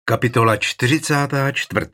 Kapitola 44.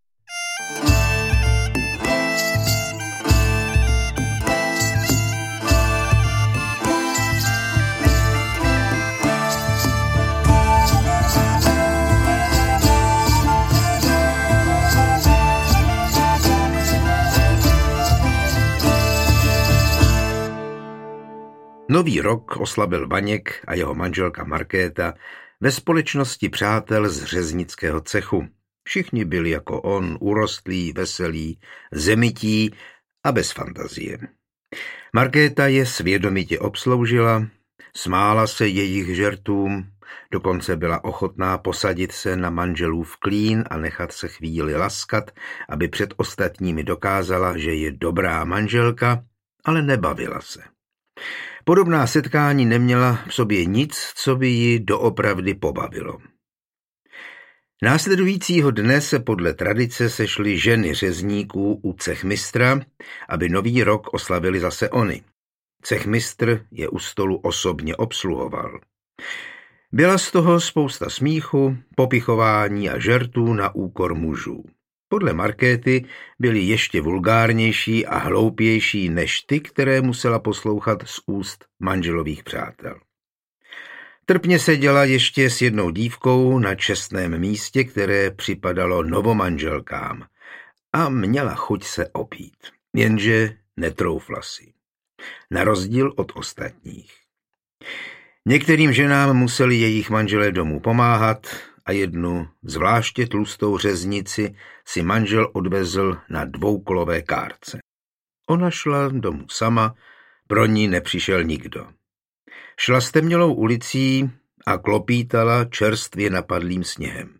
Nový rok oslavil Vaněk a jeho manželka Markéta ve společnosti přátel z řeznického cechu. Všichni byli jako on, urostlí, veselí, zemití a bez fantazie. Markéta je svědomitě obsloužila, smála se jejich žertům, dokonce byla ochotná posadit se na manželův klín a nechat se chvíli laskat, aby před ostatními dokázala, že je dobrá manželka, ale nebavila se. Podobná setkání neměla v sobě nic, co by ji doopravdy pobavilo. Následujícího dne se podle tradice sešly ženy řezníků u cechmistra, aby nový rok oslavili zase oni. Cechmistr je u stolu osobně obsluhoval. Byla z toho spousta smíchu, popichování a žertů na úkor mužů. Podle Markéty byly ještě vulgárnější a hloupější než ty, které musela poslouchat z úst manželových přátel. Trpně seděla ještě s jednou dívkou na čestném místě, které připadalo novomanželkám a měla chuť se opít, jenže netroufla si. Na rozdíl od ostatních. Některým ženám museli jejich manželé domů pomáhat a jednu zvláště tlustou řeznici si manžel odvezl na dvoukolové kárce. Ona šla domů sama, pro ní nepřišel nikdo. Šla stemnělou ulicí a klopítala čerstvě napadlým sněhem.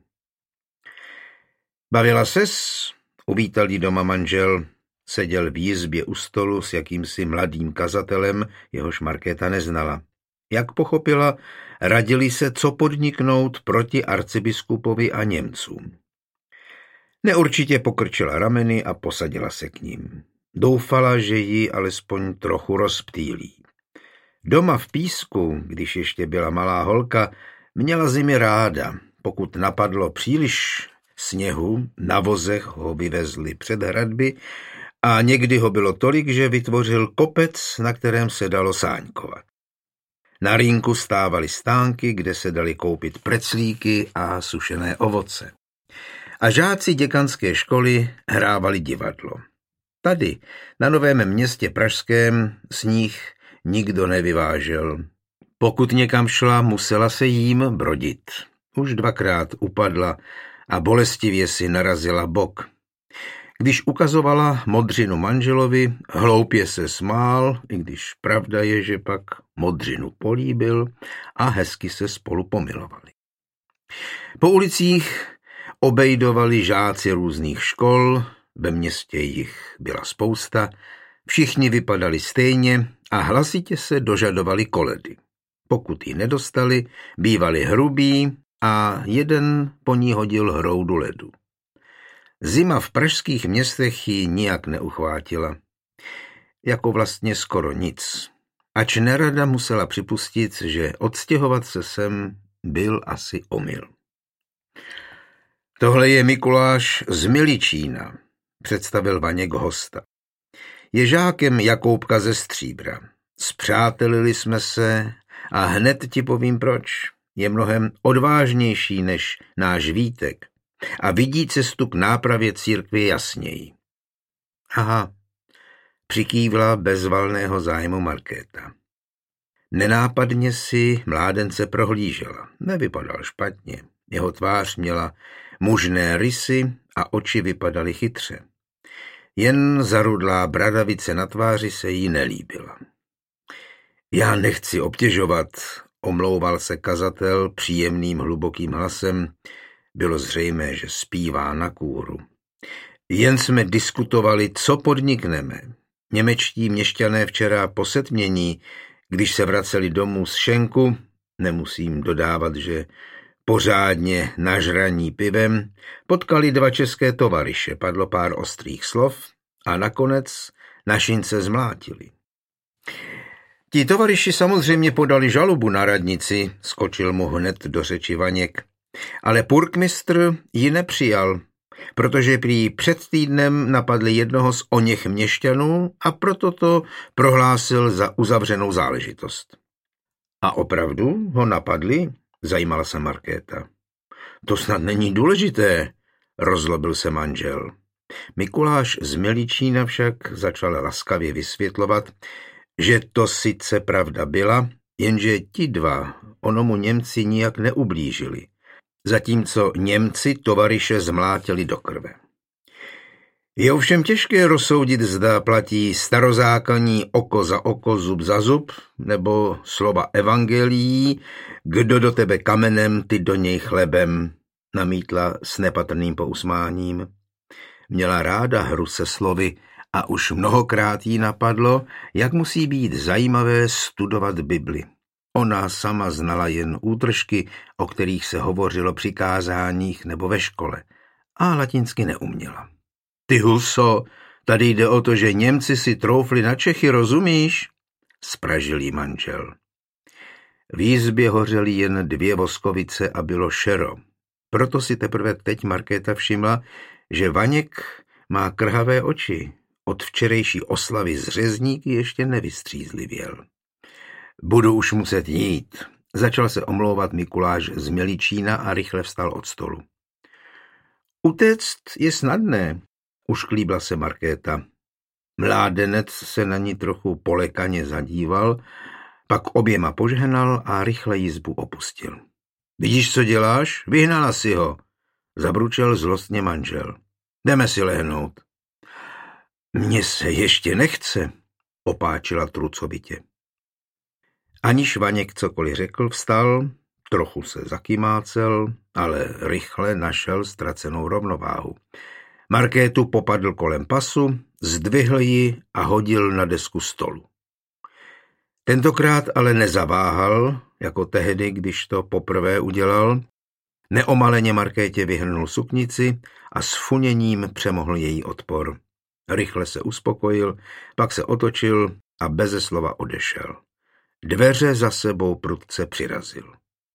Bavila ses? Uvítal jí doma manžel. Seděl v jizbě u stolu s jakýmsi mladým kazatelem, jehož Markéta neznala. Jak pochopila, radili se, co podniknout proti arcibiskupovi a Němcům. Neurčitě pokrčila rameny a posadila se k ním. Doufala, že ji alespoň trochu rozptýlí. Doma v Písku, když ještě byla malá holka, měla zimy ráda. Pokud napadlo příliš sněhu, na vozech ho vyvezli před hradby a někdy ho bylo tolik, že vytvořil kopec, na kterém se dalo sáňkovat. Na rýnku stávaly stánky, kde se daly koupit preclíky a sušené ovoce. A žáci děkanské školy hrávali divadlo. Tady, na Novém Městě pražském, sníh nikdo nevyvážel. Pokud někam šla, musela se jím brodit. Už dvakrát upadla a bolestivě si narazila bok. Když ukazovala modřinu manželovi, hloupě se smál, i když pravda je, že pak modřinu políbil a hezky se spolu pomilovali. Po ulicích obejdovali žáci různých škol, ve městě jich byla spousta, všichni vypadali stejně a hlasitě se dožadovali koledy. Pokud ji nedostali, bývali hrubí a jeden po ní hodil hroudu ledu. Zima v pražských městech ji nijak neuchvátila. Jako vlastně skoro nic. Ač nerada musela připustit, že odstěhovat se sem byl asi omyl. Tohle je Mikuláš z Miličína, představil Vaněk hosta. Je žákem Jakoubka ze Stříbra. Spřátelili jsme se a hned ti povím proč. Je mnohem odvážnější než náš Vítek a vidí cestu k nápravě církve jasněji. Aha, přikývla bez valného zájmu Markéta. Nenápadně si mládence prohlížela. Nevypadal špatně. Jeho tvář měla mužné rysy a oči vypadaly chytře. Jen zarudlá bradavice na tváři se jí nelíbila. Já nechci obtěžovat, omlouval se kazatel příjemným hlubokým hlasem. Bylo zřejmé, že zpívá na kůru. Jen jsme diskutovali, co podnikneme. Němečtí měšťané včera po setmění, když se vraceli domů z šenku, nemusím dodávat, že pořádně nažraní pivem, potkali dva české tovaryše, padlo pár ostrých slov a nakonec našince zmlátili. Ti tovaryši samozřejmě podali žalobu na radnici, skočil mu hned do řeči Vaněk. Ale purkmistr ji nepřijal, protože prý před týdnem napadli jednoho z oněch měšťanů a proto to prohlásil za uzavřenou záležitost. A opravdu ho napadli? Zajímala se Markéta. To snad není důležité, rozlobil se manžel. Mikuláš z Mělíčína však začal laskavě vysvětlovat, že to sice pravda byla, jenže ti dva onomu Němci nijak neublížili, zatímco Němci tovaryše zmlátili do krve. Je ovšem těžké rozsoudit, zda platí starozákonní oko za oko, zub za zub, nebo slova evangelií, kdo do tebe kamenem, ty do něj chlebem, namítla s nepatrným pousmáním. Měla ráda hru se slovy a už mnohokrát jí napadlo, jak musí být zajímavé studovat Bibli. Ona sama znala jen útržky, o kterých se hovořilo při kázáních nebo ve škole, a latinsky neuměla. Ty huso, tady jde o to, že Němci si troufli na Čechy, rozumíš? Spražil jí manžel. V jizbě hořely jen 2 voskovice a bylo šero. Proto si teprve teď Markéta všimla, že Vaněk má krhavé oči. Od včerejší oslavy z řezníky ještě nevystřízlivěl. Budu už muset jít. Začal se omlouvat Mikuláš z Mělíčína a rychle vstal od stolu. Utéct je snadné, ušklíbla se Markéta. Mládenec se na ní trochu polekaně zadíval, pak oběma požehnal a rychle jizbu opustil. Vidíš, co děláš? Vyhnala si ho, zabručel zlostně manžel. Jdeme si lehnout. Mně se ještě nechce, opáčila trucovitě. Aniž Vaněk cokoliv řekl, vstal, trochu se zakymácel, ale rychle našel ztracenou rovnováhu. Markétu popadl kolem pasu, zdvihl ji a hodil na desku stolu. Tentokrát ale nezaváhal, jako tehdy, když to poprvé udělal. Neomaleně Markétě vyhrnul suknici a s funěním přemohl její odpor. Rychle se uspokojil, pak se otočil a beze slova odešel. Dveře za sebou prudce přirazil.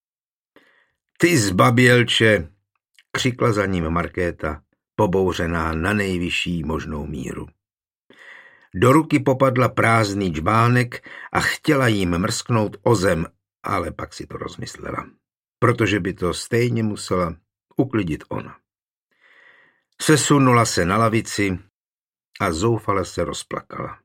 Ty zbabělče, křikla za ním Markéta, pobouřená na nejvyšší možnou míru. Do ruky popadla prázdný džbánek a chtěla jim mrsknout o zem, ale pak si to rozmyslela, protože by to stejně musela uklidit ona. Sesunula se na lavici a zoufale se rozplakala.